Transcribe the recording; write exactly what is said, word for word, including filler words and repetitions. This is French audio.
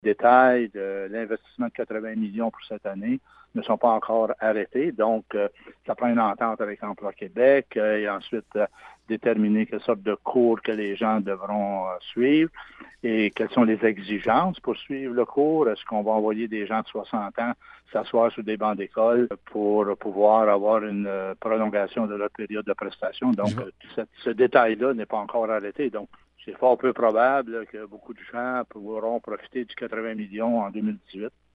détails de l'investissement de quatre-vingts millions pour cette année ne sont pas encore arrêtés. Donc, euh, ça prend une entente avec Emploi Québec euh, et ensuite euh, déterminer quelle sorte de cours que les gens devront euh, suivre et quelles sont les exigences pour suivre le cours. Est-ce qu'on va envoyer des gens de soixante ans s'asseoir sur des bancs d'école pour pouvoir avoir une euh, prolongation de leur période de prestation? Je Donc, vois. euh, ce, ce détail-là n'est pas encore arrêté. Donc, c'est fort peu probable que beaucoup de gens pourront profiter du quatre-vingts millions en deux mille dix-huit.